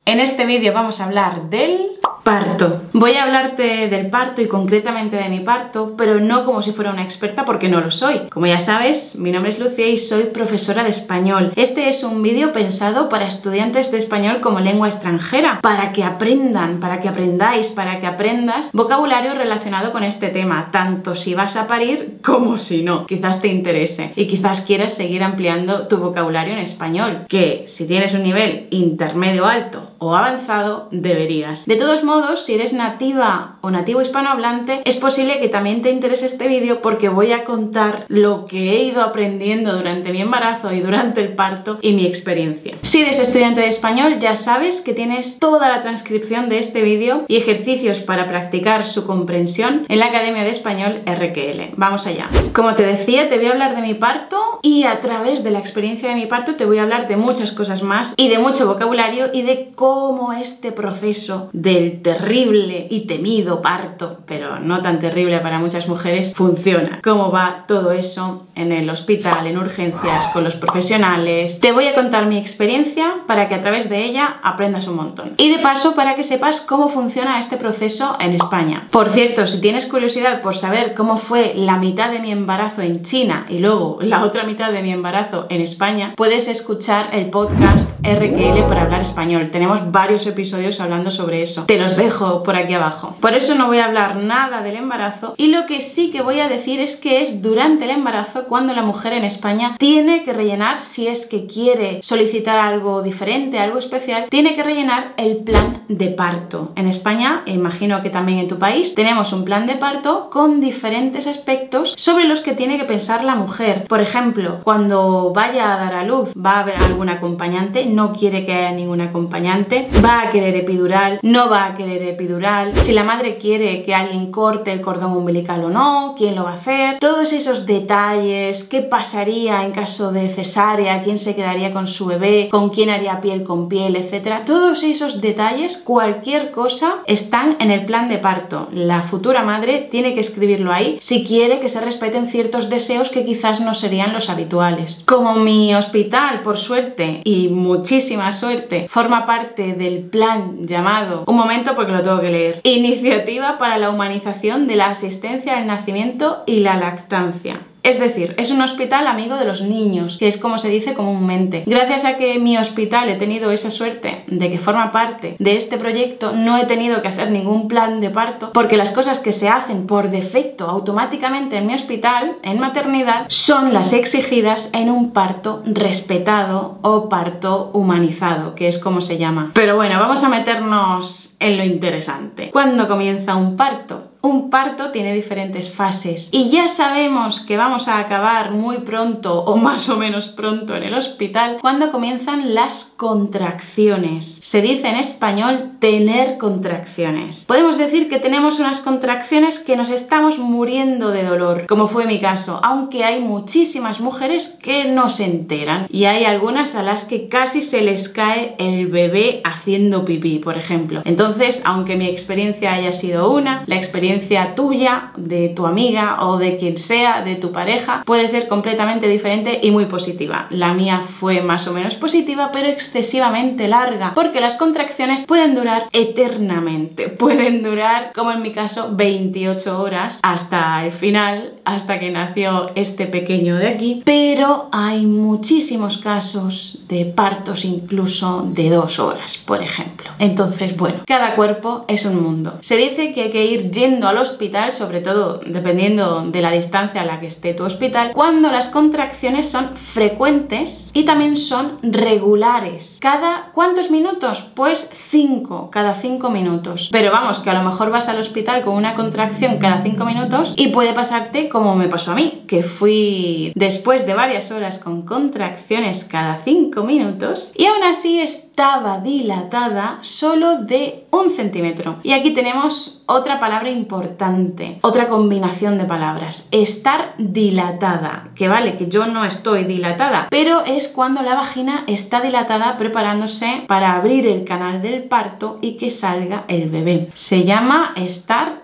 En este vídeo vamos a hablar del parto. Voy a hablarte del parto y concretamente de mi parto, pero no como si fuera una experta porque no lo soy. Como ya sabes, mi nombre es Lucía y soy profesora de español. Este es un vídeo pensado para estudiantes de español como lengua extranjera, para que aprendan, para que aprendáis, para que aprendas vocabulario relacionado con este tema, tanto si vas a parir como si no. Quizás te interese y quizás quieras seguir ampliando tu vocabulario en español, que si tienes un nivel intermedio alto o avanzado, deberías. De todos modos, si eres nativa o nativo hispanohablante, es posible que también te interese este vídeo porque voy a contar lo que he ido aprendiendo durante mi embarazo y durante el parto y mi experiencia. Si eres estudiante de español, ya sabes que tienes toda la transcripción de este vídeo y ejercicios para practicar su comprensión en la Academia de Español RQL. Vamos allá. Como te decía, te voy a hablar de mi parto y a través de la experiencia de mi parto te voy a hablar de muchas cosas más y de mucho vocabulario y de cómo este proceso del terrible y temido parto, pero no tan terrible para muchas mujeres, funciona. Cómo va todo eso en el hospital, en urgencias, con los profesionales. Te voy a contar mi experiencia para que a través de ella aprendas un montón. Y de paso para que sepas cómo funciona este proceso en España. Por cierto, si tienes curiosidad por saber cómo fue la mitad de mi embarazo en China y luego la otra mitad de mi embarazo en España, puedes escuchar el podcast RQL para hablar español. Tenemos varios episodios hablando sobre eso. Te los dejo por aquí abajo. Por eso no voy a hablar nada del embarazo y lo que sí que voy a decir es que es durante el embarazo cuando la mujer en España tiene que rellenar, si es que quiere solicitar algo diferente, algo especial, tiene que rellenar el plan de parto. En España, e imagino que también en tu país, tenemos un plan de parto con diferentes aspectos sobre los que tiene que pensar la mujer. Por ejemplo, cuando vaya a dar a luz, va a haber algún acompañante, no quiere que haya ningún acompañante, va a querer epidural, no va a querer epidural, si la madre quiere que alguien corte el cordón umbilical o no, quién lo va a hacer, todos esos detalles, qué pasaría en caso de cesárea, quién se quedaría con su bebé, con quién haría piel con piel, etcétera. Todos esos detalles, cualquier cosa, están en el plan de parto. La futura madre tiene que escribirlo ahí si quiere que se respeten ciertos deseos que quizás no serían los habituales. Como mi hospital, por suerte y muchísima suerte, forma parte del plan llamado, un momento porque lo tengo que leer, Iniciativa para la Humanización de la Asistencia al Nacimiento y la Lactancia. Es decir, es un hospital amigo de los niños, que es como se dice comúnmente. Gracias a que mi hospital he tenido esa suerte de que forma parte de este proyecto, no he tenido que hacer ningún plan de parto, porque las cosas que se hacen por defecto automáticamente en mi hospital, en maternidad, son las exigidas en un parto respetado o parto humanizado, que es como se llama. Pero bueno, vamos a meternos en lo interesante. ¿Cuándo comienza un parto? Un parto tiene diferentes fases y ya sabemos que vamos a acabar muy pronto o más o menos pronto en el hospital cuando comienzan las contracciones. Se dice en español tener contracciones. Podemos decir que tenemos unas contracciones que nos estamos muriendo de dolor, como fue mi caso, aunque hay muchísimas mujeres que no se enteran y hay algunas a las que casi se les cae el bebé haciendo pipí, por ejemplo. Entonces, aunque mi experiencia haya sido una, la experiencia tuya, de tu amiga o de quien sea, de tu pareja, puede ser completamente diferente y muy positiva. La mía fue más o menos positiva, pero excesivamente larga, porque las contracciones pueden durar eternamente. Pueden durar, como en mi caso, 28 horas hasta el final, hasta que nació este pequeño de aquí, pero hay muchísimos casos de partos incluso de 2 horas, por ejemplo. Entonces, bueno, cada cuerpo es un mundo. Se dice que hay que ir yendo al hospital, sobre todo dependiendo de la distancia a la que esté tu hospital, cuando las contracciones son frecuentes y también son regulares. ¿Cada cuántos minutos? Pues 5, cada 5 minutos. Pero vamos, que a lo mejor vas al hospital con una contracción cada 5 minutos y puede pasarte como me pasó a mí, que fui después de varias horas con contracciones cada 5 minutos y aún así estaba dilatada solo de 1 centímetro. Y aquí tenemos otra palabra importante, otra combinación de palabras, estar dilatada, que vale, que yo no estoy dilatada, pero es cuando la vagina está dilatada preparándose para abrir el canal del parto y que salga el bebé. Se llama estar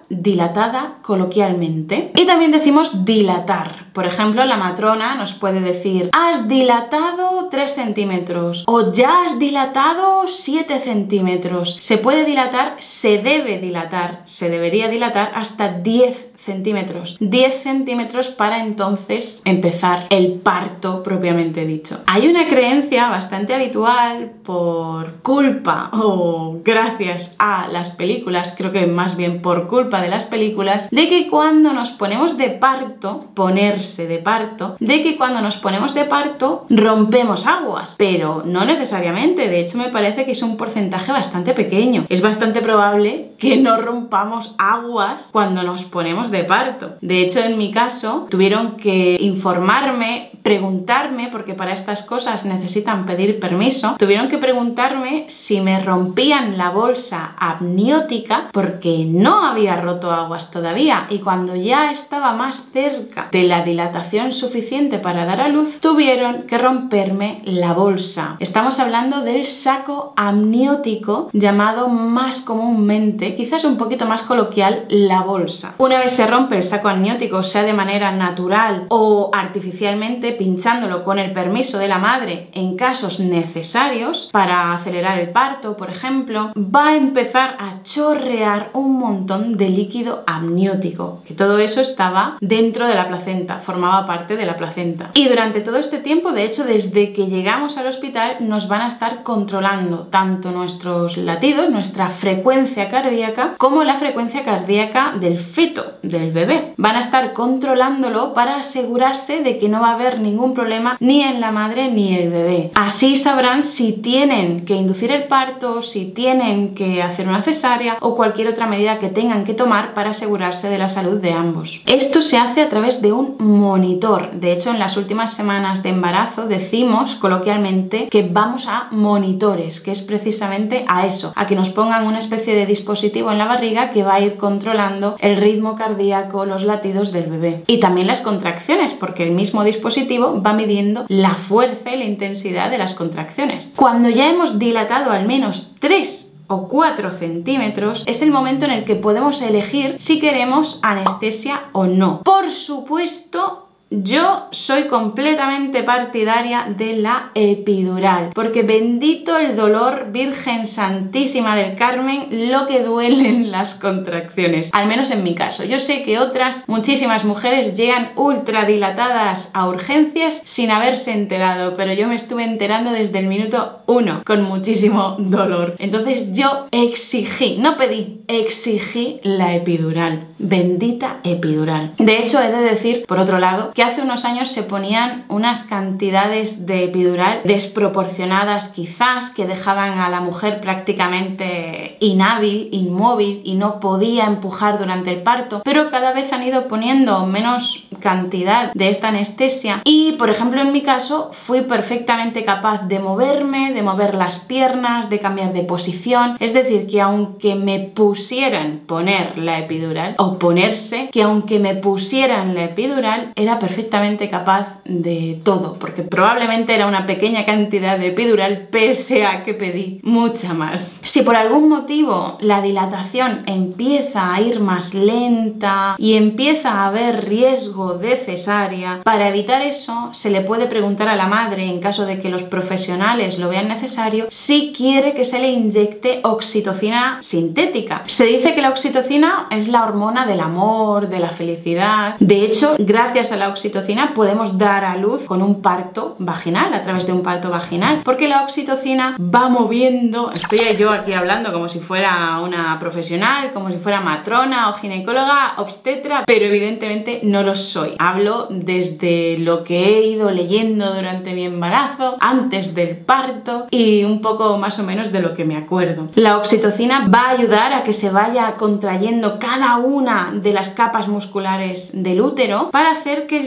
dilatada coloquialmente. Y también decimos dilatar. Por ejemplo, la matrona nos puede decir: has dilatado 3 centímetros o ya has dilatado 7 centímetros. Se puede dilatar, se debe dilatar, se debería dilatar hasta 10 centímetros. 10 centímetros para entonces empezar el parto propiamente dicho. Hay una creencia bastante habitual por culpa o gracias a las películas, creo que más bien por culpa de las películas, de que cuando nos ponemos de parto, de que cuando nos ponemos de parto rompemos aguas, pero no necesariamente. De hecho, me parece que es un porcentaje bastante pequeño. Es bastante probable que no rompamos aguas cuando nos ponemos de parto. De hecho, en mi caso, tuvieron que informarme, preguntarme, porque para estas cosas necesitan pedir permiso, tuvieron que preguntarme si me rompían la bolsa amniótica porque no había roto aguas todavía, y cuando ya estaba más cerca de la dilatación suficiente para dar a luz, tuvieron que romperme la bolsa. Estamos hablando del saco amniótico, llamado más comúnmente, quizás un poquito más coloquial, la bolsa. Una vez se rompe el saco amniótico, sea de manera natural o artificialmente, pinchándolo con el permiso de la madre en casos necesarios para acelerar el parto, por ejemplo, va a empezar a chorrear un montón de líquido amniótico, que todo eso estaba dentro de la placenta, formaba parte de la placenta. Y durante todo este tiempo, de hecho, desde que llegamos al hospital, nos van a estar controlando tanto nuestros latidos, nuestra frecuencia cardíaca, como la frecuencia cardíaca del feto, del bebé. Van a estar controlándolo para asegurarse de que no va a haber ningún problema ni en la madre ni el bebé. Así sabrán si tienen que inducir el parto, si tienen que hacer una cesárea o cualquier otra medida que tengan que tomar para asegurarse de la salud de ambos. Esto se hace a través de un monitor. De hecho, en las últimas semanas de embarazo decimos coloquialmente que vamos a monitores, que es precisamente a eso, a que nos pongan una especie de dispositivo en la barriga que va a ir controlando el ritmo cardíaco, los latidos del bebé. Y también las contracciones, porque el mismo dispositivo va midiendo la fuerza y la intensidad de las contracciones. Cuando ya hemos dilatado al menos 3 o 4 centímetros, es el momento en el que podemos elegir si queremos anestesia o no. Por supuesto, yo soy completamente partidaria de la epidural, porque bendito el dolor, Virgen Santísima del Carmen, lo que duelen las contracciones, al menos en mi caso. Yo sé que otras muchísimas mujeres llegan ultra dilatadas a urgencias sin haberse enterado, pero yo me estuve enterando desde el minuto 1 con muchísimo dolor. Entonces yo exigí, no pedí, exigí la epidural. Bendita epidural. De hecho, he de decir, por otro lado, que hace unos años se ponían unas cantidades de epidural desproporcionadas quizás, que dejaban a la mujer prácticamente inhábil, inmóvil, y no podía empujar durante el parto, pero cada vez han ido poniendo menos cantidad de esta anestesia y, por ejemplo, en mi caso fui perfectamente capaz de moverme, de mover las piernas, de cambiar de posición. Es decir, que aunque me pusieran poner la epidural o ponerse, que aunque me pusieran la epidural, era perfectamente capaz de todo, porque probablemente era una pequeña cantidad de epidural pese a que pedí mucha más. Si por algún motivo la dilatación empieza a ir más lenta y empieza a haber riesgo de cesárea, para evitar eso se le puede preguntar a la madre, en caso de que los profesionales lo vean necesario, si quiere que se le inyecte oxitocina sintética. Se dice que la oxitocina es la hormona del amor, de la felicidad. De hecho, gracias a la oxitocina podemos dar a luz con un parto vaginal, a través de un parto vaginal, porque la oxitocina va moviendo, estoy yo aquí hablando como si fuera una profesional, como si fuera matrona o ginecóloga, obstetra, pero evidentemente no lo soy. Hablo desde lo que he ido leyendo durante mi embarazo, antes del parto y un poco más o menos de lo que me acuerdo. La oxitocina va a ayudar a que se vaya contrayendo cada una de las capas musculares del útero para hacer que el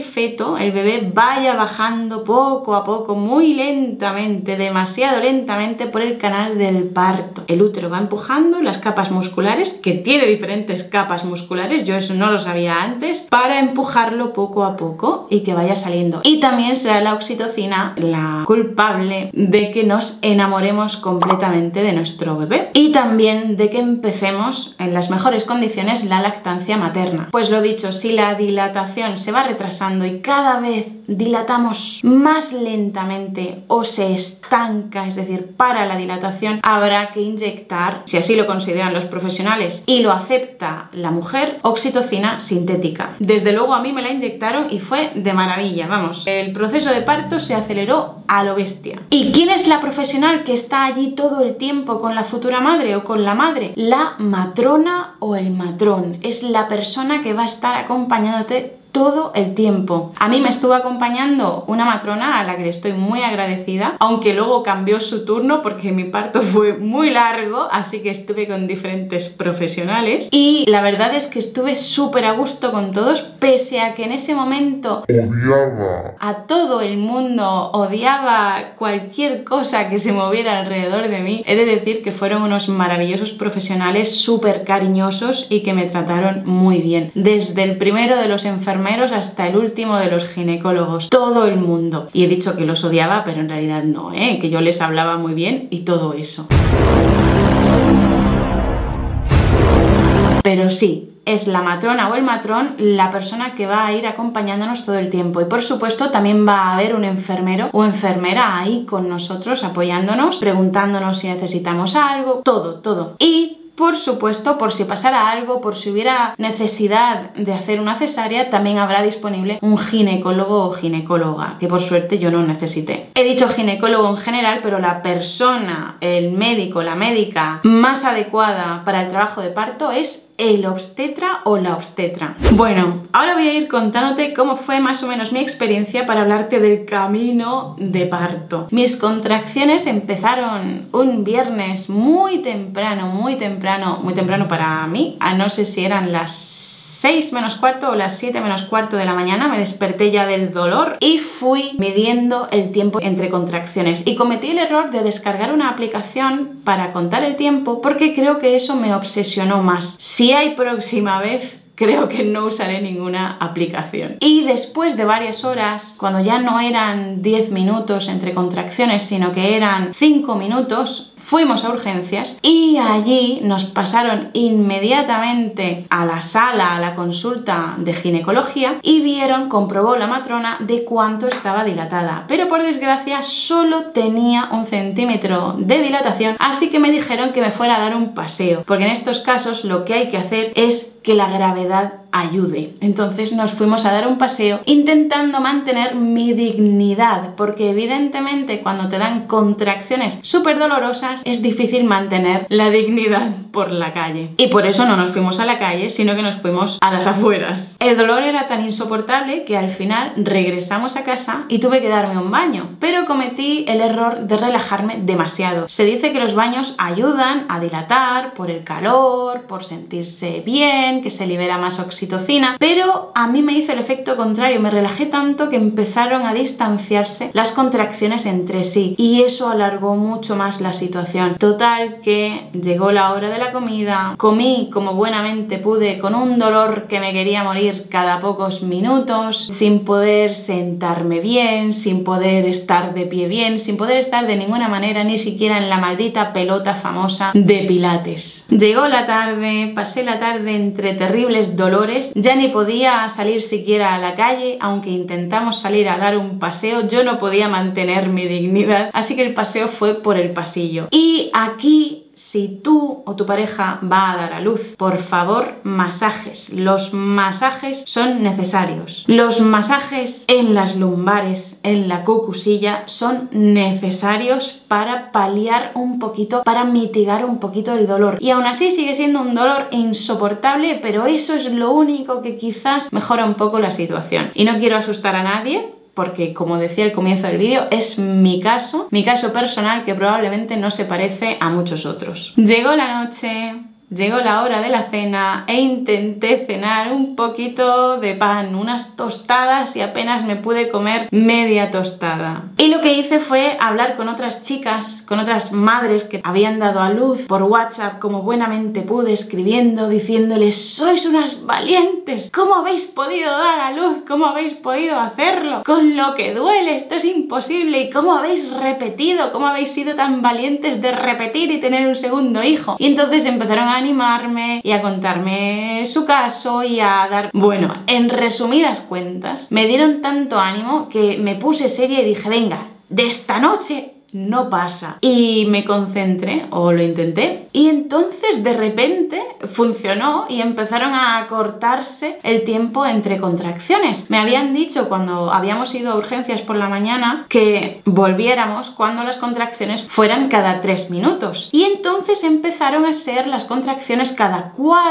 feto, el bebé, vaya bajando poco a poco, muy lentamente, demasiado lentamente por el canal del parto. El útero va empujando las capas musculares, que tiene diferentes capas musculares, yo eso no lo sabía antes, para empujarlo poco a poco y que vaya saliendo. Y también será la oxitocina la culpable de que nos enamoremos completamente de nuestro bebé y también de que empecemos en las mejores condiciones la lactancia materna. Pues lo dicho, si la dilatación se va retrasando y cada vez dilatamos más lentamente o se estanca, es decir, para la dilatación, habrá que inyectar, si así lo consideran los profesionales y lo acepta la mujer, oxitocina sintética. Desde luego a mí me la inyectaron y fue de maravilla, vamos, el proceso de parto se aceleró a lo bestia. ¿Y quién es la profesional que está allí todo el tiempo con la futura madre o con la madre? La matrona o el matrón. Es la persona que va a estar acompañándote todo el tiempo. A mí me estuvo acompañando una matrona a la que le estoy muy agradecida, aunque luego cambió su turno porque mi parto fue muy largo, así que estuve con diferentes profesionales y la verdad es que estuve súper a gusto con todos, pese a que en ese momento odiaba a todo el mundo, odiaba cualquier cosa que se moviera alrededor de mí. He de decir que fueron unos maravillosos profesionales, súper cariñosos y que me trataron muy bien. Desde el primero de los enfermeros hasta el último de los ginecólogos, todo el mundo. Y he dicho que los odiaba, pero en realidad no, que yo les hablaba muy bien y todo eso. Pero sí, es la matrona o el matrón la persona que va a ir acompañándonos todo el tiempo y por supuesto también va a haber un enfermero o enfermera ahí con nosotros apoyándonos, preguntándonos si necesitamos algo, todo. Y por supuesto, por si pasara algo, por si hubiera necesidad de hacer una cesárea, también habrá disponible un ginecólogo o ginecóloga, que por suerte yo no necesité. He dicho ginecólogo en general, pero la persona, el médico, la médica más adecuada para el trabajo de parto es el obstetra o la obstetra. Bueno, ahora voy a ir contándote cómo fue más o menos mi experiencia para hablarte del camino de parto. Mis contracciones empezaron un viernes muy temprano para mí, no sé si eran las 6 menos cuarto o las 7 menos cuarto de la mañana, me desperté ya del dolor y fui midiendo el tiempo entre contracciones y cometí el error de descargar una aplicación para contar el tiempo porque creo que eso me obsesionó más. Si hay próxima vez, creo que no usaré ninguna aplicación. Y después de varias horas, cuando ya no eran 10 minutos entre contracciones, sino que eran 5 minutos, fuimos a urgencias y allí nos pasaron inmediatamente a la sala, a la consulta de ginecología y comprobó la matrona de cuánto estaba dilatada. Pero por desgracia solo tenía 1 centímetro de dilatación, así que me dijeron que me fuera a dar un paseo, porque en estos casos lo que hay que hacer es que la gravedad ayude. Entonces nos fuimos a dar un paseo intentando mantener mi dignidad, porque evidentemente cuando te dan contracciones súper dolorosas es difícil mantener la dignidad por la calle. Y por eso no nos fuimos a la calle, sino que nos fuimos a las afueras. El dolor era tan insoportable que al final regresamos a casa y tuve que darme un baño, pero cometí el error de relajarme demasiado. Se dice que los baños ayudan a dilatar por el calor, por sentirse bien, que se libera más oxitocina, pero a mí me hizo el efecto contrario, me relajé tanto que empezaron a distanciarse las contracciones entre sí y eso alargó mucho más la situación. Total que llegó la hora de la comida, comí como buenamente pude con un dolor que me quería morir cada pocos minutos, sin poder sentarme bien, sin poder estar de pie bien, sin poder estar de ninguna manera ni siquiera en la maldita pelota famosa de pilates. Llegó la tarde, pasé la tarde entre terribles dolores, ya ni podía salir siquiera a la calle, aunque intentamos salir a dar un paseo, yo no podía mantener mi dignidad, así que el paseo fue por el pasillo. Y aquí, si tú o tu pareja va a dar a luz, por favor, masajes. Los masajes son necesarios. Los masajes en las lumbares, en la cucusilla, son necesarios para paliar un poquito, para mitigar un poquito el dolor. Y aún así sigue siendo un dolor insoportable, pero eso es lo único que quizás mejora un poco la situación. Y no quiero asustar a nadie, porque como decía al comienzo del vídeo, es mi caso personal que probablemente no se parece a muchos otros. Llegó la noche, llegó la hora de la cena e intenté cenar un poquito de pan, unas tostadas, y apenas me pude comer media tostada. Y lo que hice fue hablar con otras chicas, con otras madres que habían dado a luz por WhatsApp como buenamente pude, escribiendo, diciéndoles: sois unas valientes, ¿cómo habéis podido dar a luz? ¿Cómo habéis podido hacerlo? Con lo que duele, esto es imposible. ¿Y cómo habéis repetido? ¿Cómo habéis sido tan valientes de repetir y tener un segundo hijo? Y entonces empezaron a animarme y a contarme su caso y a dar... Bueno, en resumidas cuentas, me dieron tanto ánimo que me puse seria y dije: venga, de esta noche no pasa. Y me concentré, o lo intenté, y entonces de repente funcionó y empezaron a cortarse el tiempo entre contracciones. Me habían dicho cuando habíamos ido a urgencias por la mañana que volviéramos cuando las contracciones fueran cada 3 minutos. Y entonces empezaron a ser las contracciones cada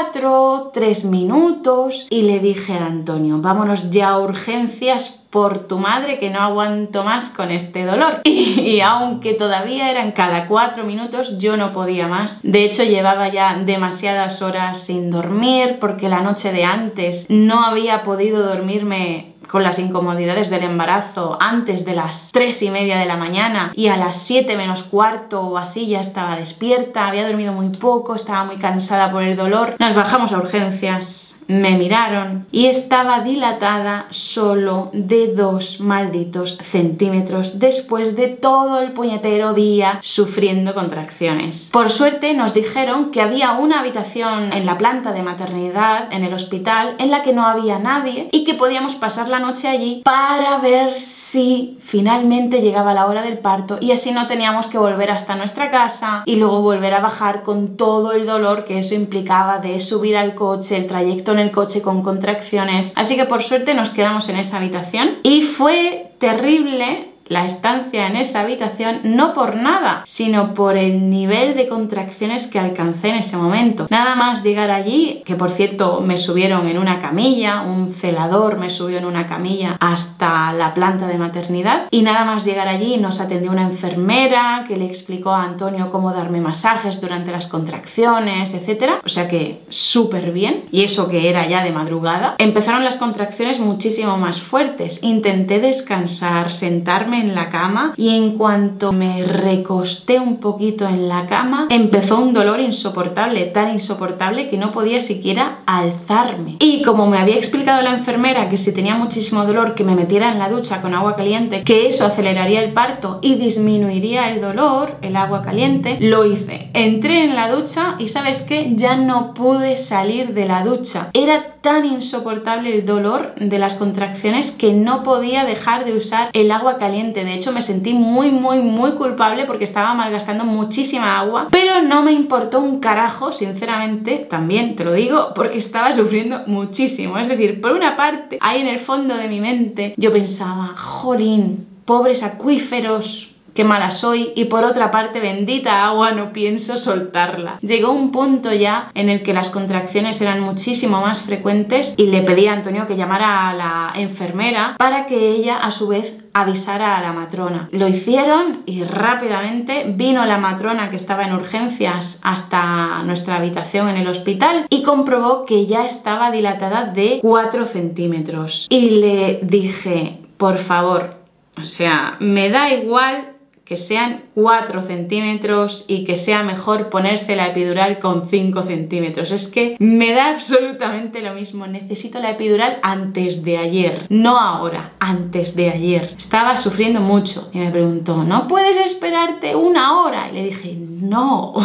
4, 3 minutos. Y le dije a Antonio: vámonos ya a urgencias por tu madre, que no aguanto más con este dolor. Y aunque todavía eran cada 4 minutos, yo no podía más. De hecho, llevaba ya demasiadas horas sin dormir porque la noche de antes no había podido dormirme con las incomodidades del embarazo antes de las 3:30 de la mañana, y a las 7 menos cuarto o así ya estaba despierta. Había dormido muy poco, estaba muy cansada por el dolor. Nos bajamos a urgencias. Me miraron y estaba dilatada solo de 2 malditos centímetros después de todo el puñetero día sufriendo contracciones. Por suerte nos dijeron que había una habitación en la planta de maternidad en el hospital en la que no había nadie y que podíamos pasar la noche allí para ver si finalmente llegaba la hora del parto, y así no teníamos que volver hasta nuestra casa y luego volver a bajar con todo el dolor que eso implicaba de subir al coche, el trayecto en el coche con contracciones. Así que por suerte nos quedamos en esa habitación y fue terrible la estancia en esa habitación, no por nada, sino por el nivel de contracciones que alcancé en ese momento. Nada más llegar allí, que por cierto me subieron en una camilla, un celador me subió en una camilla hasta la planta de maternidad, y nada más llegar allí nos atendió una enfermera que le explicó a Antonio cómo darme masajes durante las contracciones, etc. O sea que súper bien, y eso que era ya de madrugada. Empezaron las contracciones muchísimo más fuertes. Intenté descansar, sentarme en la cama, y en cuanto me recosté un poquito en la cama empezó un dolor insoportable, tan insoportable que no podía siquiera alzarme. Y como me había explicado la enfermera que si tenía muchísimo dolor que me metiera en la ducha con agua caliente, que eso aceleraría el parto y disminuiría el dolor, el agua caliente, lo hice. Entré en la ducha y ¿sabes qué? Ya no pude salir de la ducha. Era tan insoportable el dolor de las contracciones que no podía dejar de usar el agua caliente. De hecho, me sentí muy culpable porque estaba malgastando muchísima agua, pero no me importó un carajo, sinceramente, también te lo digo, porque estaba sufriendo muchísimo. Es decir, por una parte, ahí en el fondo de mi mente, yo pensaba: jolín, pobres acuíferos, qué mala soy, y por otra parte, bendita agua, no pienso soltarla. Llegó un punto ya en el que las contracciones eran muchísimo más frecuentes y le pedí a Antonio que llamara a la enfermera para que ella a su vez avisara a la matrona. Lo hicieron y rápidamente vino la matrona que estaba en urgencias hasta nuestra habitación en el hospital y comprobó que ya estaba dilatada de 4 centímetros. Y le dije: por favor, o sea, me da igual que sean 4 centímetros y que sea mejor ponerse la epidural con 5 centímetros. Es que me da absolutamente lo mismo. Necesito la epidural antes de ayer, no ahora, antes de ayer. Estaba sufriendo mucho y me preguntó: ¿no puedes esperarte 1 hora? Y le dije: no,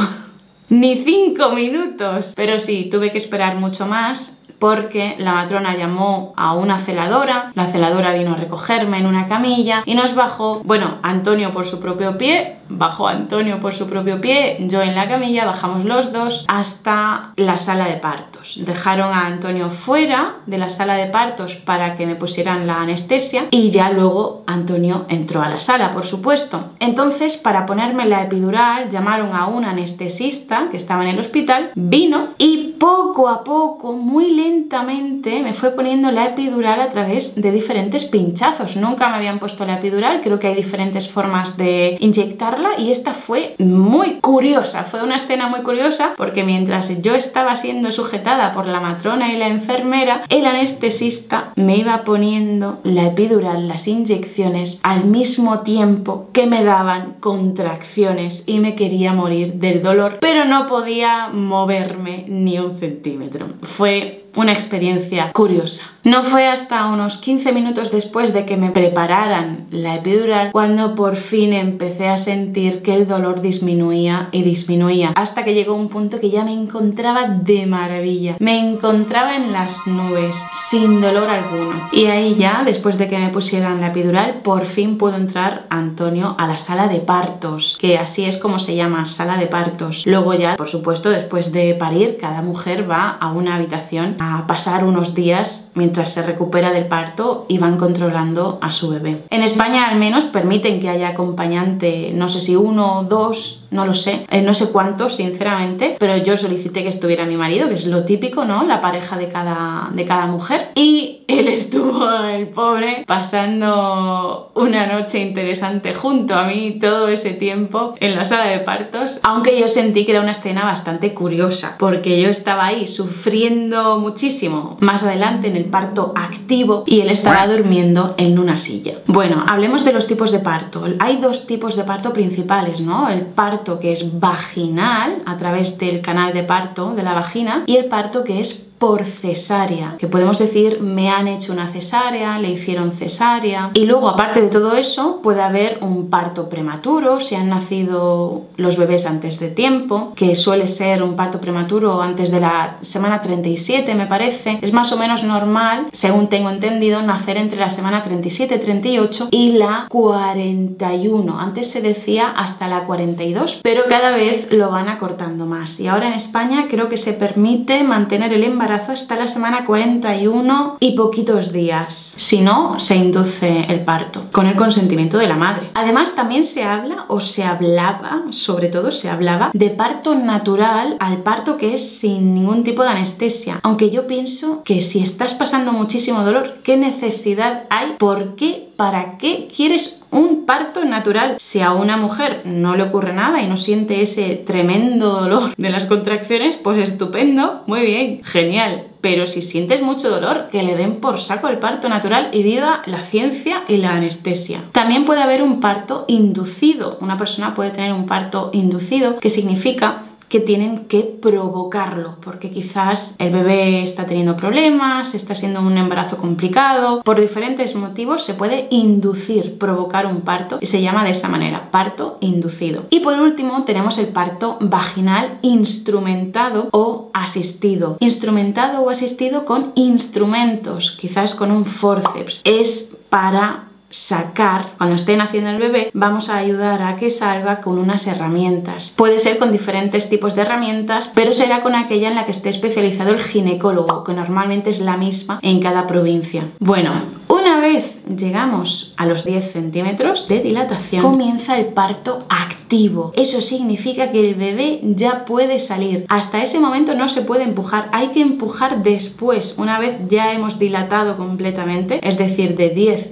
ni 5 minutos. Pero sí, tuve que esperar mucho más, porque la matrona llamó a una celadora, la celadora vino a recogerme en una camilla y nos bajó, bueno, Antonio por su propio pie, bajó Antonio por su propio pie, yo en la camilla, bajamos los dos hasta la sala de partos. Dejaron a Antonio fuera de la sala de partos para que me pusieran la anestesia y ya luego Antonio entró a la sala, por supuesto. Entonces, para ponerme la epidural, llamaron a un anestesista que estaba en el hospital, vino y poco a poco, muy lento, lentamente me fue poniendo la epidural a través de diferentes pinchazos. Nunca me habían puesto la epidural, creo que hay diferentes formas de inyectarla y esta fue muy curiosa, fue una escena muy curiosa porque mientras yo estaba siendo sujetada por la matrona y la enfermera, el anestesista me iba poniendo la epidural, las inyecciones, al mismo tiempo que me daban contracciones y me quería morir del dolor, pero no podía moverme ni un centímetro. Fue una experiencia curiosa. No fue hasta unos 15 minutos después de que me prepararan la epidural cuando por fin empecé a sentir que el dolor disminuía y disminuía, hasta que llegó un punto que ya me encontraba de maravilla. Me encontraba en las nubes, sin dolor alguno. Y ahí ya, después de que me pusieran la epidural, por fin pudo entrar Antonio a la sala de partos, que así es como se llama, sala de partos. Luego ya, por supuesto, después de parir, cada mujer va a una habitación a pasar unos días mientras se recupera del parto y van controlando a su bebé. En España al menos permiten que haya acompañante, no sé si 1 o 2, no lo sé, no sé cuántos sinceramente, pero yo solicité que estuviera mi marido, que es lo típico, ¿no? La pareja de cada mujer, y él estuvo, el pobre, pasando una noche interesante junto a mí todo ese tiempo en la sala de partos, aunque yo sentí que era una escena bastante curiosa, porque yo estaba ahí sufriendo muchísimo más adelante en el parto activo y él estaba durmiendo en una silla. Bueno, hablemos de los tipos de parto. Hay 2 tipos de parto principales, ¿no? El parto que es vaginal, a través del canal de parto de la vagina, y el parto que es por cesárea, que podemos decir me han hecho una cesárea, le hicieron cesárea. Y luego, aparte de todo eso, puede haber un parto prematuro si han nacido los bebés antes de tiempo, que suele ser un parto prematuro antes de la semana 37, me parece. Es más o menos normal, según tengo entendido, nacer entre la semana 37, 38 y la 41. Antes se decía hasta la 42, pero cada vez lo van acortando más. Y ahora en España creo que se permite mantener el embarazo hasta la semana 41 y poquitos días. Si no, se induce el parto con el consentimiento de la madre. Además, también se habla, o se hablaba, sobre todo se hablaba, de parto natural al parto que es sin ningún tipo de anestesia. Aunque yo pienso que si estás pasando muchísimo dolor, ¿qué necesidad hay? ¿Por qué? ¿Para qué quieres un parto natural? Si a una mujer no le ocurre nada y no siente ese tremendo dolor de las contracciones, pues estupendo, muy bien, genial. Pero si sientes mucho dolor, que le den por saco el parto natural y viva la ciencia y la anestesia. También puede haber un parto inducido. Una persona puede tener un parto inducido, que significa que tienen que provocarlo, porque quizás el bebé está teniendo problemas, está siendo un embarazo complicado, por diferentes motivos se puede inducir, provocar un parto y se llama de esa manera, parto inducido. Y por último tenemos el parto vaginal instrumentado o asistido. Instrumentado o asistido con instrumentos, quizás con un forceps. Es para sacar, cuando esté naciendo el bebé, vamos a ayudar a que salga con unas herramientas. Puede ser con diferentes tipos de herramientas, pero será con aquella en la que esté especializado el ginecólogo, que normalmente es la misma en cada provincia. Bueno, una vez llegamos a los 10 centímetros de dilatación, comienza el parto activo. Eso significa que el bebé ya puede salir. Hasta ese momento no se puede empujar, hay que empujar después, una vez ya hemos dilatado completamente, es decir, de 10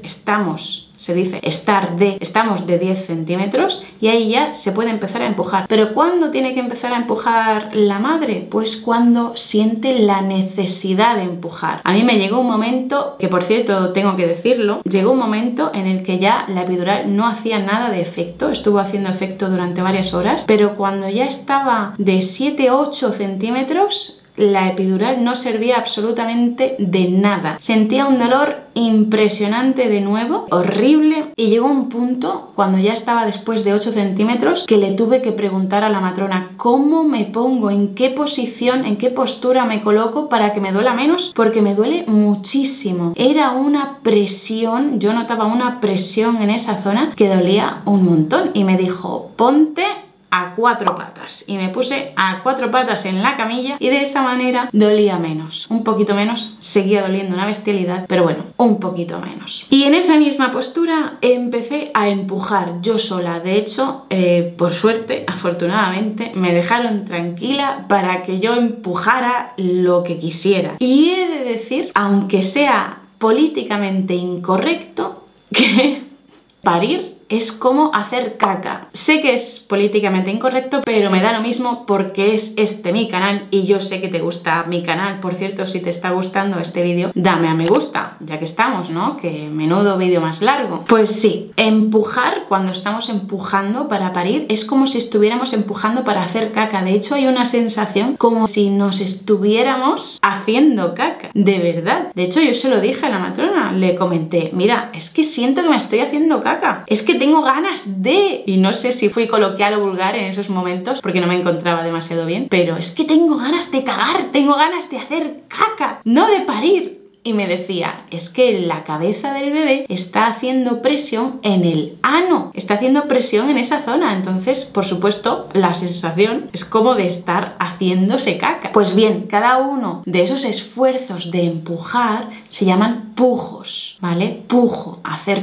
se dice estamos de 10 centímetros y ahí ya se puede empezar a empujar. ¿Pero cuándo tiene que empezar a empujar la madre? Pues cuando siente la necesidad de empujar. A mí me llegó un momento, que por cierto tengo que decirlo, llegó un momento en el que ya la epidural no hacía nada de efecto, estuvo haciendo efecto durante varias horas, pero cuando ya estaba de 7-8 centímetros, la epidural no servía absolutamente de nada. Sentía un dolor impresionante de nuevo, horrible, y llegó un punto, cuando ya estaba después de 8 centímetros, que le tuve que preguntar a la matrona cómo me pongo, en qué posición, en qué postura me coloco para que me duela menos, porque me duele muchísimo. Era una presión, yo notaba una presión en esa zona que dolía un montón, y me dijo, ponte a 4 patas y me puse a 4 patas en la camilla y de esa manera dolía menos, un poquito menos, seguía doliendo una bestialidad, pero bueno, un poquito menos. Y en esa misma postura empecé a empujar yo sola. De hecho, por suerte, afortunadamente, me dejaron tranquila para que yo empujara lo que quisiera. Y he de decir, aunque sea políticamente incorrecto, que parir es como hacer caca. Sé que es políticamente incorrecto, pero me da lo mismo porque es este mi canal y yo sé que te gusta mi canal. Por cierto, si te está gustando este vídeo, dame a me gusta, ya que estamos, ¿no? Que menudo vídeo más largo. Pues sí, empujar, cuando estamos empujando para parir, es como si estuviéramos empujando para hacer caca. De hecho, hay una sensación como si nos estuviéramos haciendo caca. De verdad. De hecho, yo se lo dije a la matrona. Le comenté, mira, es que siento que me estoy haciendo caca. Es que tengo ganas de... Y no sé si fui coloquial o vulgar en esos momentos porque no me encontraba demasiado bien, pero es que tengo ganas de cagar, tengo ganas de hacer caca, no de parir. Y me decía, es que la cabeza del bebé está haciendo presión en el ano, está haciendo presión en esa zona. Entonces, por supuesto, la sensación es como de estar haciéndose caca. Pues bien, cada uno de esos esfuerzos de empujar se llaman pujos, ¿vale? Pujo,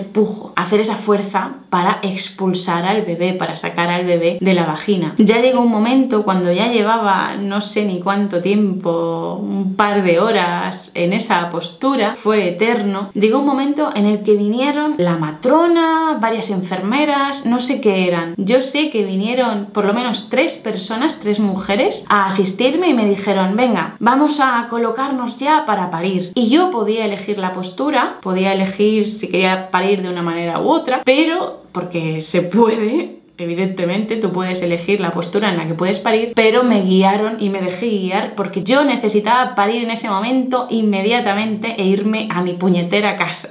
hacer esa fuerza para expulsar al bebé, para sacar al bebé de la vagina. Ya llegó un momento cuando ya llevaba no sé ni cuánto tiempo, un par de horas en esa postura, fue eterno. Llegó un momento en el que vinieron la matrona, varias enfermeras, no sé qué eran. Yo sé que vinieron por lo menos 3 personas, 3 mujeres, a asistirme y me dijeron, venga, vamos a colocarnos ya para parir. Y yo podía elegir la postura, podía elegir si quería parir de una manera u otra, pero porque se puede... Evidentemente, tú puedes elegir la postura en la que puedes parir, pero me guiaron y me dejé guiar porque yo necesitaba parir en ese momento inmediatamente e irme a mi puñetera casa.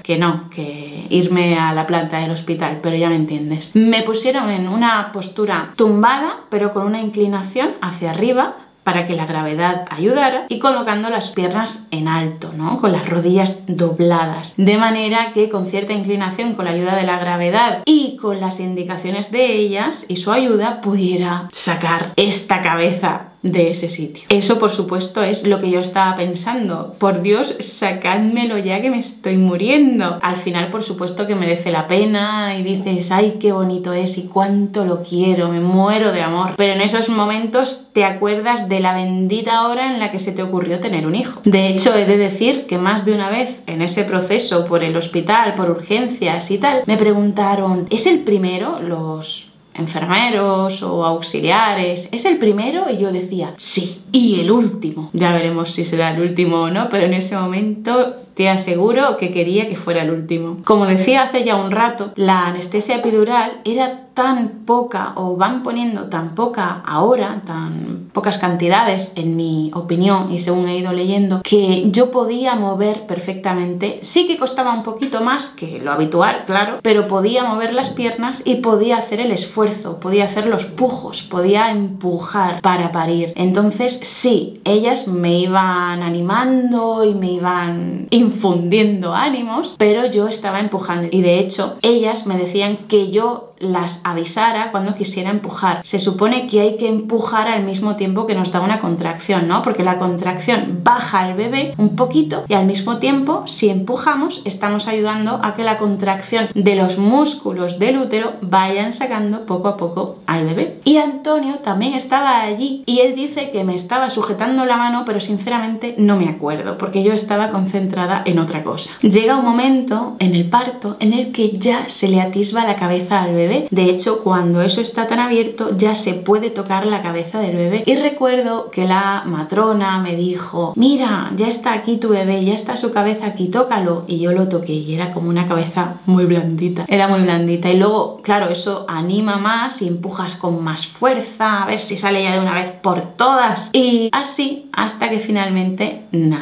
Que irme a la planta del hospital, pero ya me entiendes. Me pusieron en una postura tumbada, pero con una inclinación hacia arriba, para que la gravedad ayudara y colocando las piernas en alto, ¿no? Con las rodillas dobladas, de manera que con cierta inclinación, con la ayuda de la gravedad y con las indicaciones de ellas y su ayuda, pudiera sacar esta cabeza de ese sitio. Eso, por supuesto, es lo que yo estaba pensando. Por Dios, sacádmelo ya que me estoy muriendo. Al final, por supuesto que merece la pena y dices, ay, qué bonito es y cuánto lo quiero, me muero de amor. Pero en esos momentos te acuerdas de la bendita hora en la que se te ocurrió tener un hijo. De hecho, he de decir que más de una vez en ese proceso por el hospital, por urgencias y tal, me preguntaron, ¿es el primero? Los enfermeros o auxiliares, ¿es el primero? Y yo decía, sí, y el último. Ya veremos si será el último o no, pero en ese momento te aseguro que quería que fuera el último. Como decía hace ya un rato, la anestesia epidural era tan poca, o van poniendo tan poca ahora, tan pocas cantidades en mi opinión y según he ido leyendo, que yo podía mover perfectamente. Sí que costaba un poquito más que lo habitual, claro, pero podía mover las piernas y podía hacer el esfuerzo, podía hacer los pujos, podía empujar para parir. Entonces sí, ellas me iban animando y me iban infundiendo ánimos, pero yo estaba empujando y de hecho ellas me decían que yo las avisara cuando quisiera empujar. Se supone que hay que empujar al mismo tiempo que nos da una contracción, ¿no? Porque la contracción baja al bebé un poquito y al mismo tiempo, si empujamos, estamos ayudando a que la contracción de los músculos del útero vayan sacando poco a poco al bebé. Y Antonio también estaba allí y él dice que me estaba sujetando la mano, pero sinceramente no me acuerdo porque yo estaba concentrada en otra cosa. Llega un momento en el parto en el que ya se le atisba la cabeza al bebé. De hecho, cuando eso está tan abierto, ya se puede tocar la cabeza del bebé. Y recuerdo que la matrona me dijo, mira, ya está aquí tu bebé, ya está su cabeza aquí, tócalo. Y yo lo toqué y era como una cabeza muy blandita. Era muy blandita. Y luego, claro, eso anima más y empujas con más fuerza, a ver si sale ya de una vez por todas. Y así hasta que finalmente nació.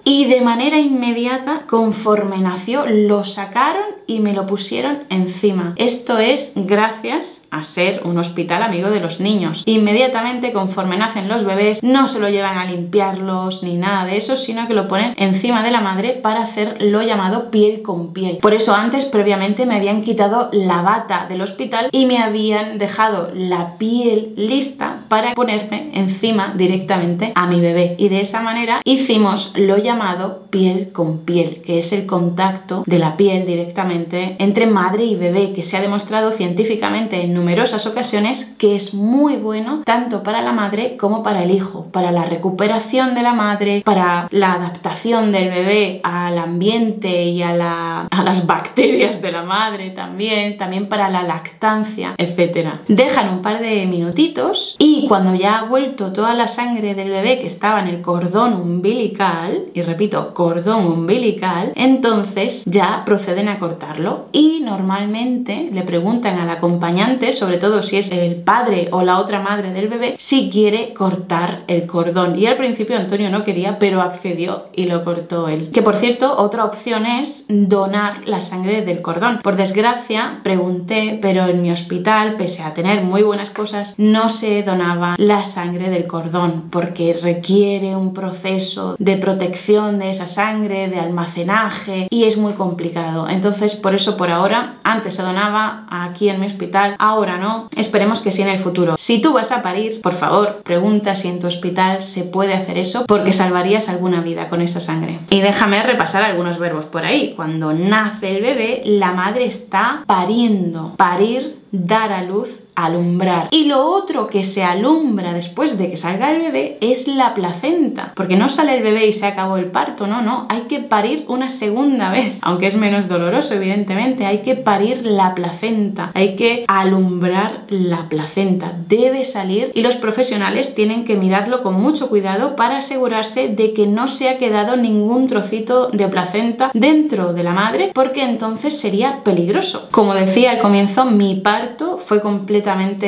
y de manera inmediata, conforme nació, lo sacaron y me lo pusieron encima. Esto es gracias a ser un hospital amigo de los niños. Inmediatamente, conforme nacen los bebés, no se lo llevan a limpiarlos ni nada de eso, sino que lo ponen encima de la madre para hacer lo llamado piel con piel. Por eso antes, previamente, me habían quitado la bata del hospital y me habían dejado la piel lista para ponerme encima directamente a mi bebé. Y de esa manera hicimos lo llamado piel con piel, que es el contacto de la piel directamente entre madre y bebé, que se ha demostrado científicamente en numerosas ocasiones que es muy bueno tanto para la madre como para el hijo, para la recuperación de la madre, para la adaptación del bebé al ambiente y a las bacterias de la madre también para la lactancia, etc. Dejan un par de minutitos y cuando ya ha vuelto toda la sangre del bebé que estaba en el cordón umbilical, y repito, cordón umbilical, entonces ya proceden a cortarlo y normalmente le preguntan al acompañante, sobre todo si es el padre o la otra madre del bebé, si quiere cortar el cordón. Y al principio Antonio no quería, pero accedió y lo cortó él. Que por cierto, otra opción es donar la sangre del cordón. Por desgracia, pregunté, pero en mi hospital, pese a tener muy buenas cosas, no se donaba la sangre del cordón porque requiere un proceso de protección de esa sangre, de almacenaje y es muy complicado. Entonces, por eso por ahora, antes se donaba aquí en mi hospital, ahora no. Esperemos que sí en el futuro. Si tú vas a parir, por favor, pregunta si en tu hospital se puede hacer eso porque salvarías alguna vida con esa sangre. Y déjame repasar algunos verbos por ahí. Cuando nace el bebé, la madre está pariendo. Parir, dar a luz, alumbrar. Y lo otro que se alumbra después de que salga el bebé es la placenta, porque no sale el bebé y se acabó el parto, no, hay que parir una segunda vez, aunque es menos doloroso evidentemente, hay que parir la placenta, hay que alumbrar la placenta, debe salir y los profesionales tienen que mirarlo con mucho cuidado para asegurarse de que no se ha quedado ningún trocito de placenta dentro de la madre, porque entonces sería peligroso. Como decía al comienzo, mi parto fue completamente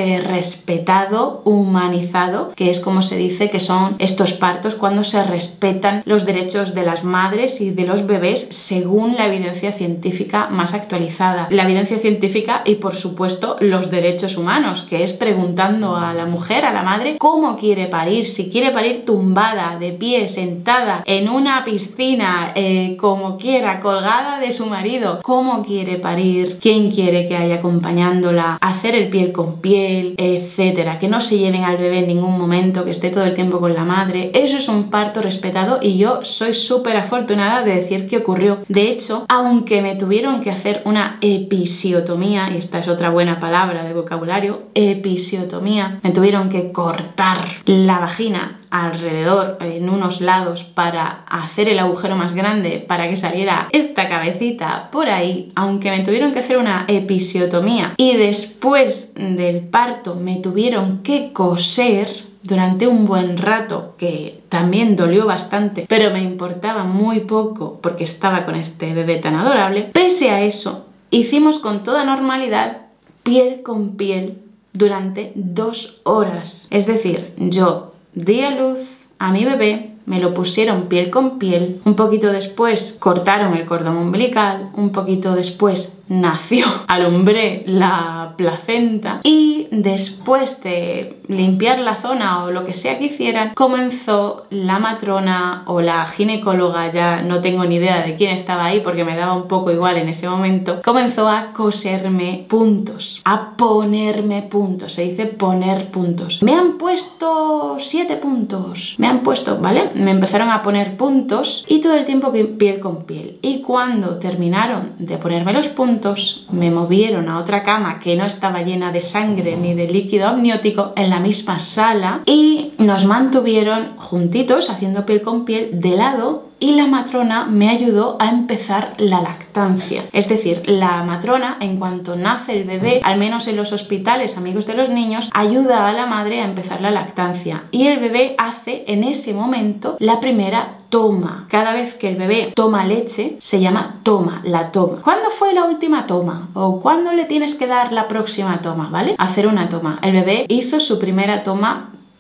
respetado, humanizado, que es como se dice que son estos partos cuando se respetan los derechos de las madres y de los bebés según la evidencia científica más actualizada. La evidencia científica y por supuesto los derechos humanos, que es preguntando a la mujer, a la madre, cómo quiere parir, si quiere parir tumbada, de pie, sentada, en una piscina, como quiera, colgada de su marido, cómo quiere parir, quién quiere que haya acompañándola, hacer el piel con piel, etcétera, que no se lleven al bebé en ningún momento, que esté todo el tiempo con la madre. Eso es un parto respetado y yo soy súper afortunada de decir que ocurrió. De hecho, aunque me tuvieron que hacer una episiotomía, y esta es otra buena palabra de vocabulario, episiotomía, me tuvieron que cortar la vagina alrededor, en unos lados, para hacer el agujero más grande para que saliera esta cabecita por ahí, aunque me tuvieron que hacer una episiotomía y después del parto me tuvieron que coser durante un buen rato, que también dolió bastante, pero me importaba muy poco porque estaba con este bebé tan adorable. Pese a eso, hicimos con toda normalidad piel con piel durante 2 horas. Es decir, yo di a luz a mi bebé, me lo pusieron piel con piel, un poquito después cortaron el cordón umbilical, un poquito después nació, alumbré la placenta y después de limpiar la zona o lo que sea que hicieran, comenzó la matrona o la ginecóloga, ya no tengo ni idea de quién estaba ahí porque me daba un poco igual en ese momento, comenzó a coserme puntos, a ponerme puntos, se dice poner puntos. Me han puesto 7 puntos, me han puesto, ¿vale? Me empezaron a poner puntos y todo el tiempo piel con piel. Y cuando terminaron de ponerme los puntos, me movieron a otra cama que no estaba llena de sangre ni de líquido amniótico en la misma sala y nos mantuvieron juntitos haciendo piel con piel de lado y la matrona me ayudó a empezar la lactancia. Es decir, la matrona, en cuanto nace el bebé, al menos en los hospitales amigos de los niños, ayuda a la madre a empezar la lactancia y el bebé hace en ese momento la primera toma. Cada vez que el bebé toma leche se llama toma, la toma. ¿Cuándo fue la última toma? ¿O cuándo le tienes que dar la próxima toma? ¿Vale? Hacer una toma. El bebé hizo su primera toma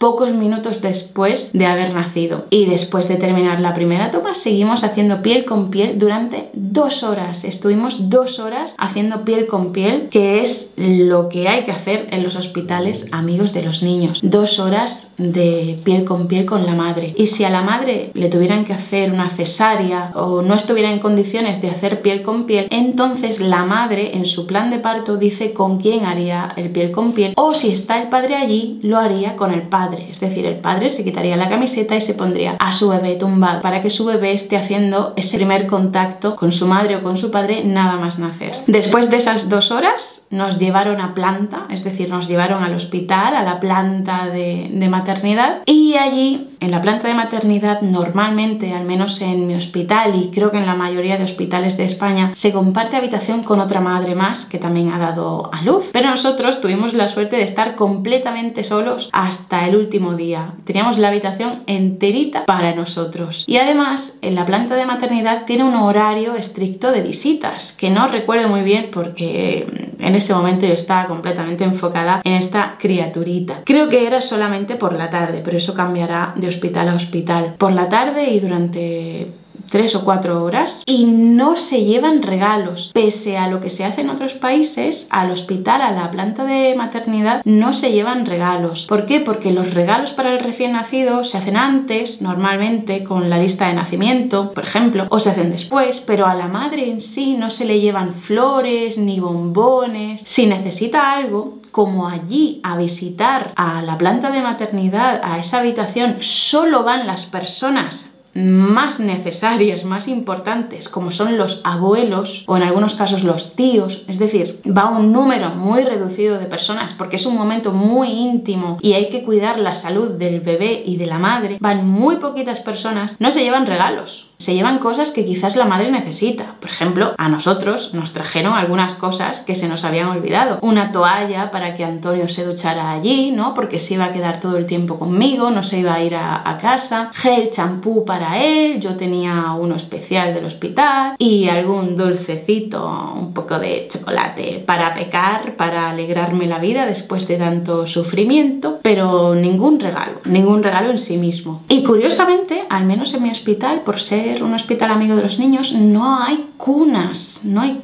pocos minutos después de haber nacido. Y después de terminar la primera toma, seguimos haciendo piel con piel durante 2 horas. Estuvimos 2 horas haciendo piel con piel, que es lo que hay que hacer en los hospitales amigos de los niños. 2 horas de piel con la madre. Y si a la madre le tuvieran que hacer una cesárea o no estuviera en condiciones de hacer piel con piel, entonces la madre en su plan de parto dice con quién haría el piel con piel, o si está el padre allí, lo haría con el padre. Es decir, el padre se quitaría la camiseta y se pondría a su bebé tumbado para que su bebé esté haciendo ese primer contacto con su madre o con su padre nada más nacer. Después de esas 2 horas nos llevaron a planta, es decir, nos llevaron al hospital, a la planta de maternidad, y allí en la planta de maternidad normalmente, al menos en mi hospital y creo que en la mayoría de hospitales de España, se comparte habitación con otra madre más que también ha dado a luz, pero nosotros tuvimos la suerte de estar completamente solos hasta el último día. Teníamos la habitación enterita para nosotros, y además en la planta de maternidad tiene un horario estricto de visitas que no recuerdo muy bien porque en ese momento yo estaba completamente enfocada en esta criaturita. Creo que era solamente por la tarde, pero eso cambiará de hospital a hospital. Por la tarde y durante 3 o 4 horas, y no se llevan regalos. Pese a lo que se hace en otros países, al hospital, a la planta de maternidad, no se llevan regalos. ¿Por qué? Porque los regalos para el recién nacido se hacen antes, normalmente con la lista de nacimiento, por ejemplo, o se hacen después, pero a la madre en sí no se le llevan flores ni bombones. Si necesita algo, como allí a visitar a la planta de maternidad, a esa habitación, solo van las personas más necesarias, más importantes, como son los abuelos o en algunos casos los tíos, es decir, va un número muy reducido de personas porque es un momento muy íntimo y hay que cuidar la salud del bebé y de la madre, van muy poquitas personas, no se llevan regalos. Se llevan cosas que quizás la madre necesita. Por ejemplo, a nosotros nos trajeron algunas cosas que se nos habían olvidado. Una toalla para que Antonio se duchara allí, ¿no? Porque se iba a quedar todo el tiempo conmigo, no se iba a ir a casa. Gel, champú para él, yo tenía uno especial del hospital y algún dulcecito, un poco de chocolate para pecar, para alegrarme la vida después de tanto sufrimiento, pero ningún regalo en sí mismo. Y curiosamente, al menos en mi hospital, por ser un hospital amigo de los niños, no hay cunas.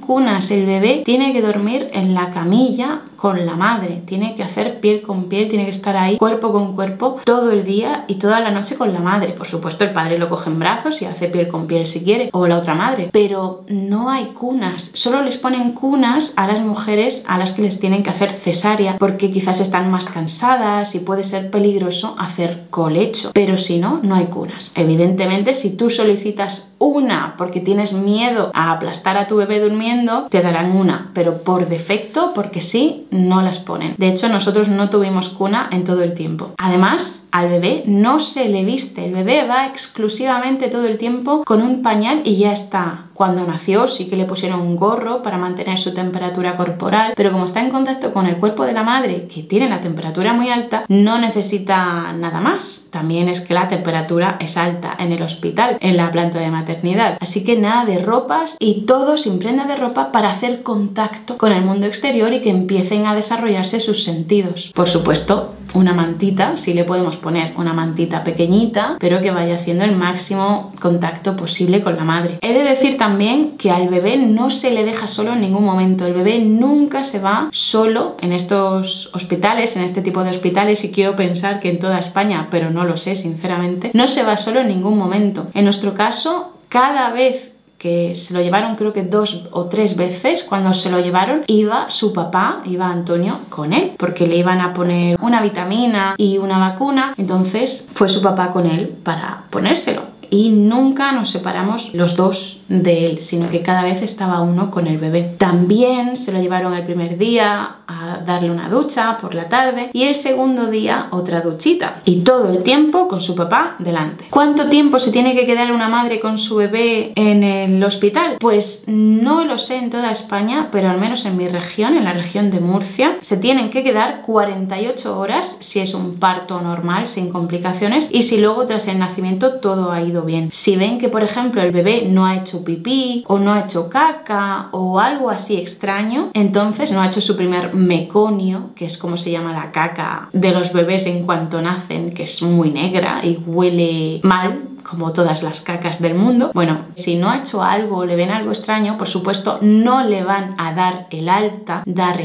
El bebé tiene que dormir en la camilla con la madre, tiene que hacer piel con piel, tiene que estar ahí cuerpo con cuerpo todo el día y toda la noche con la madre. Por supuesto, el padre lo coge en brazos y hace piel con piel si quiere, o la otra madre, pero no hay cunas. Solo les ponen cunas a las mujeres a las que les tienen que hacer cesárea porque quizás están más cansadas y puede ser peligroso hacer colecho, pero si no, no hay cunas. Evidentemente, si tú solicitas una porque tienes miedo a aplastar a tu bebé durmiendo, te darán una, pero por defecto, porque sí, no las ponen. De hecho, nosotros no tuvimos cuna en todo el tiempo. Además, al bebé no se le viste, el bebé va exclusivamente todo el tiempo con un pañal y ya está. Cuando nació sí que le pusieron un gorro para mantener su temperatura corporal, pero como está en contacto con el cuerpo de la madre, que tiene la temperatura muy alta, no necesita nada más. También es que la temperatura es alta en el hospital, en la planta de maternidad. Así que nada de ropas y todo sin prenda de ropa para hacer contacto con el mundo exterior y que empiecen a desarrollarse sus sentidos. Por supuesto, una mantita, sí le podemos poner una mantita pequeñita, pero que vaya haciendo el máximo contacto posible con la madre. He de decir también que al bebé no se le deja solo en ningún momento. El bebé nunca se va solo en estos hospitales, en este tipo de hospitales, y quiero pensar que en toda España, pero no lo sé sinceramente, no se va solo en ningún momento. En nuestro caso, cada vez que se lo llevaron, creo que 2 o 3 veces, cuando se lo llevaron, iba su papá, iba Antonio con él, porque le iban a poner una vitamina y una vacuna, entonces fue su papá con él para ponérselo. Y nunca nos separamos los dos de él, sino que cada vez estaba uno con el bebé. También se lo llevaron el primer día a darle una ducha por la tarde y el segundo día otra duchita. Y todo el tiempo con su papá delante. ¿Cuánto tiempo se tiene que quedar una madre con su bebé en el hospital? Pues no lo sé en toda España, pero al menos en mi región, en la región de Murcia, se tienen que quedar 48 horas si es un parto normal, sin complicaciones, y si luego tras el nacimiento todo ha ido bien. Si ven que, por ejemplo, el bebé no ha hecho hecho pipí o no ha hecho caca o algo así extraño, entonces no ha hecho su primer meconio, que es como se llama la caca de los bebés en cuanto nacen, que es muy negra y huele mal, como todas las cacas del mundo. Bueno, si no ha hecho algo o le ven algo extraño, por supuesto no le van a dar el alta,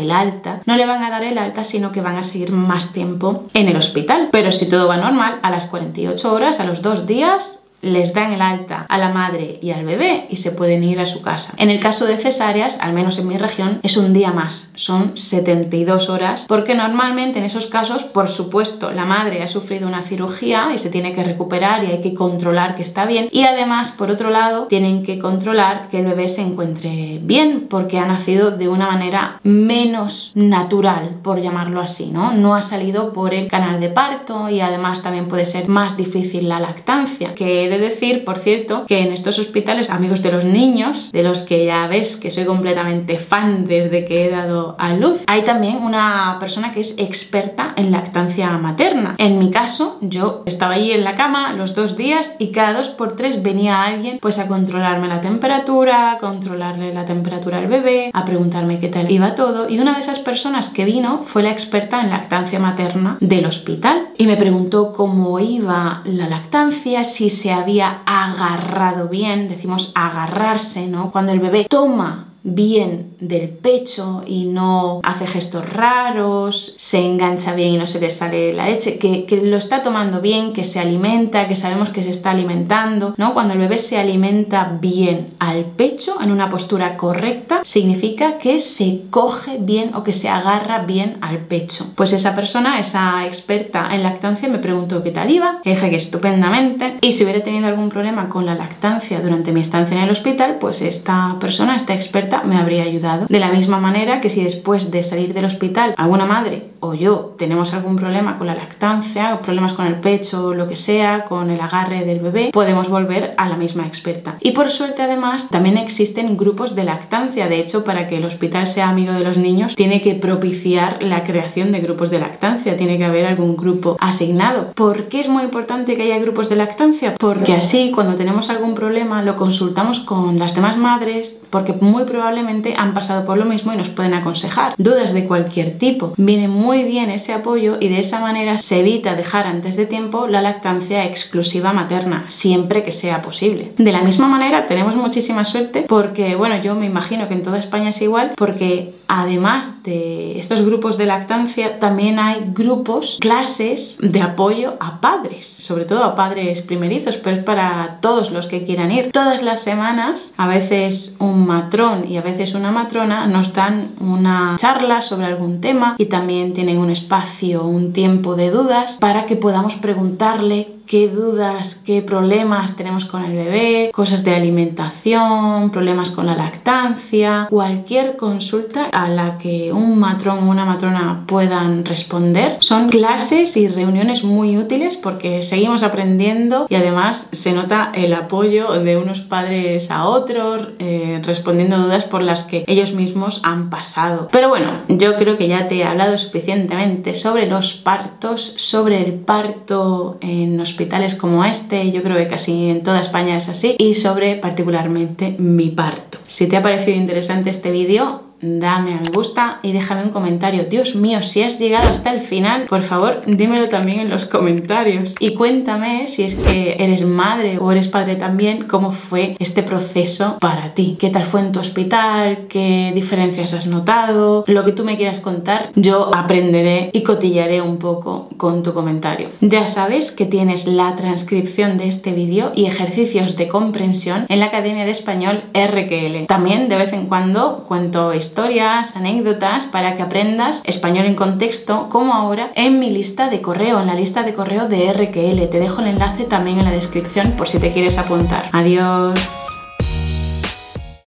no le van a dar el alta, sino que van a seguir más tiempo en el hospital. Pero si todo va normal, a las 48 horas, a los 2 días, les dan el alta a la madre y al bebé y se pueden ir a su casa. En el caso de cesáreas, al menos en mi región, es un día más, son 72 horas, porque normalmente en esos casos, por supuesto, la madre ha sufrido una cirugía y se tiene que recuperar y hay que controlar que está bien, y además, por otro lado, tienen que controlar que el bebé se encuentre bien, porque ha nacido de una manera menos natural, por llamarlo así, ¿no? No ha salido por el canal de parto y además también puede ser más difícil la lactancia, que he de decir, por cierto, que en estos hospitales, amigos de los niños, de los que ya ves que soy completamente fan desde que he dado a luz, hay también una persona que es experta en lactancia materna. En mi caso, yo estaba allí en la cama los 2 días y cada 2 por 3 venía alguien pues a controlarme la temperatura, a controlarle la temperatura al bebé, a preguntarme qué tal iba todo, y una de esas personas que vino fue la experta en lactancia materna del hospital y me preguntó cómo iba la lactancia, si se había agarrado bien, decimos agarrarse, ¿no? Cuando el bebé toma bien del pecho y no hace gestos raros, se engancha bien y no se le sale la leche, que lo está tomando bien, que se alimenta, que sabemos que se está alimentando, ¿no? Cuando el bebé se alimenta bien al pecho, en una postura correcta, significa que se coge bien o que se agarra bien al pecho. Pues esa persona, esa experta en lactancia, me preguntó qué tal iba, le dije que estupendamente, y si hubiera tenido algún problema con la lactancia durante mi estancia en el hospital, pues esta persona, esta experta, me habría ayudado. De la misma manera que si después de salir del hospital alguna madre o yo tenemos algún problema con la lactancia, problemas con el pecho, lo que sea, con el agarre del bebé, podemos volver a la misma experta. Y por suerte además también existen grupos de lactancia. De hecho, para que el hospital sea amigo de los niños, tiene que propiciar la creación de grupos de lactancia, tiene que haber algún grupo asignado. ¿Por qué es muy importante que haya grupos de lactancia? Porque así cuando tenemos algún problema lo consultamos con las demás madres, porque muy probablemente han pasado por lo mismo y nos pueden aconsejar. Dudas de cualquier tipo, viene muy bien ese apoyo y de esa manera se evita dejar antes de tiempo la lactancia exclusiva materna, siempre que sea posible. De la misma manera tenemos muchísima suerte porque, bueno, yo me imagino que en toda España es igual, porque además de estos grupos de lactancia también hay grupos, clases de apoyo a padres, sobre todo a padres primerizos, pero es para todos los que quieran ir. Todas las semanas, a veces un matrón y a veces una matrona nos dan una charla sobre algún tema y también tienen un espacio, un tiempo de dudas para que podamos preguntarle qué dudas, qué problemas tenemos con el bebé, cosas de alimentación, problemas con la lactancia, cualquier consulta a la que un matrón o una matrona puedan responder. Son clases y reuniones muy útiles porque seguimos aprendiendo y además se nota el apoyo de unos padres a otros, respondiendo dudas por las que ellos mismos han pasado. Pero bueno, yo creo que ya te he hablado suficientemente sobre los partos, sobre el parto en hospitales como este, yo creo que casi en toda España es así, y sobre particularmente mi parto. Si te ha parecido interesante este vídeo, dame a me gusta y déjame un comentario. Dios mío, si has llegado hasta el final, por favor, dímelo también en los comentarios. Y cuéntame, si es que eres madre o eres padre también, cómo fue este proceso para ti. ¿Qué tal fue en tu hospital? ¿Qué diferencias has notado? Lo que tú me quieras contar, yo aprenderé y cotillaré un poco con tu comentario. Ya sabes que tienes la transcripción de este vídeo y ejercicios de comprensión en la Academia de Español RQL. También de vez en cuando cuento historias, anécdotas para que aprendas español en contexto, como ahora en mi lista de correo, en la lista de correo de RQL. Te dejo el enlace también en la descripción por si te quieres apuntar. Adiós.